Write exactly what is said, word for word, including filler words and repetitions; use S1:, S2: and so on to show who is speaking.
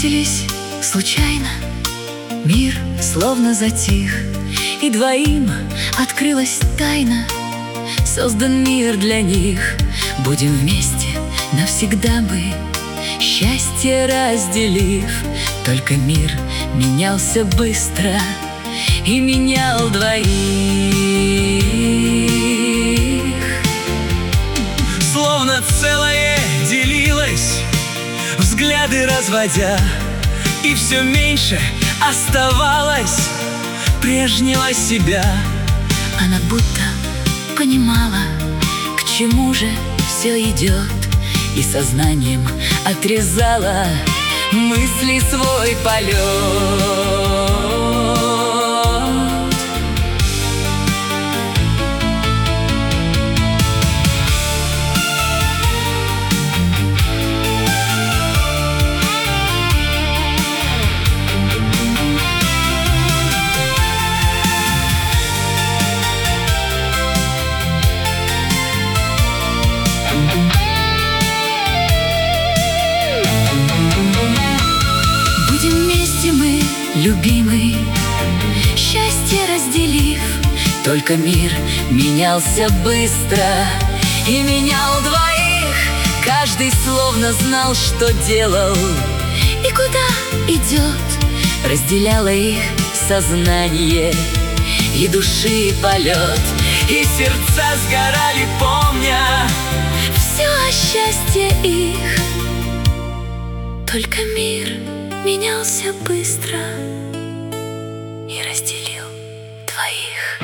S1: встретились случайно, мир словно затих, и двоим открылась тайна. Создан мир для них, будем вместе навсегда мы, счастье разделив. Только мир менялся быстро и менял двоих.
S2: Словно целое делилось, взгляды разводя, и все меньше оставалось прежнего себя.
S1: Она будто понимала, к чему же все идет, и сознанием отрезала мысли свой полет. Любимый, счастье разделив, только мир менялся быстро и менял двоих. Каждый словно знал, что делал и куда идет, разделяло их сознание и души полет.
S2: И сердца сгорали, помня
S1: все о счастье их. Только мир менялся быстро и разделил двоих.